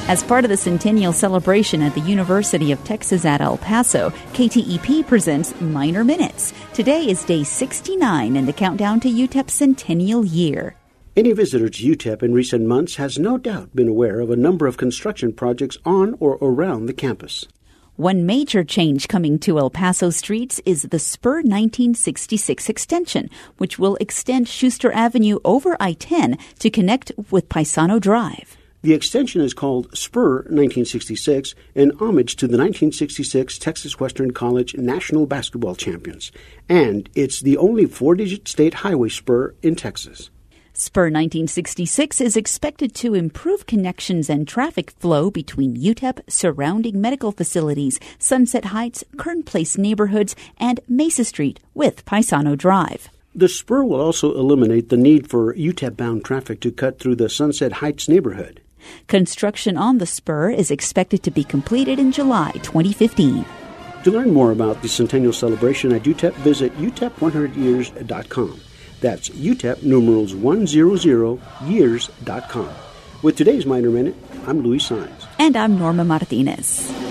As part of the centennial celebration at the University of Texas at El Paso, KTEP presents Minor Minutes. Today is day 69 in the countdown to UTEP's centennial year. Any visitor to UTEP in recent months has no doubt been aware of a number of construction projects on or around the campus. One major change coming to El Paso streets is the Spur 1966 extension, which will extend Schuster Avenue over I-10 to connect with Paisano Drive. The extension is called Spur 1966 in homage to the 1966 Texas Western College National Basketball Champions, and it's the only four-digit state highway spur in Texas. Spur 1966 is expected to improve connections and traffic flow between UTEP, surrounding medical facilities, Sunset Heights, Kern Place neighborhoods, and Mesa Street with Paisano Drive. The spur will also eliminate the need for UTEP-bound traffic to cut through the Sunset Heights neighborhood. Construction on the spur is expected to be completed in July 2015. To learn more about the centennial celebration at UTEP, visit utep100years.com. That's UTEP numerals 100years.com. With today's Minor Minute, I'm Luis Saenz. And I'm Norma Martinez.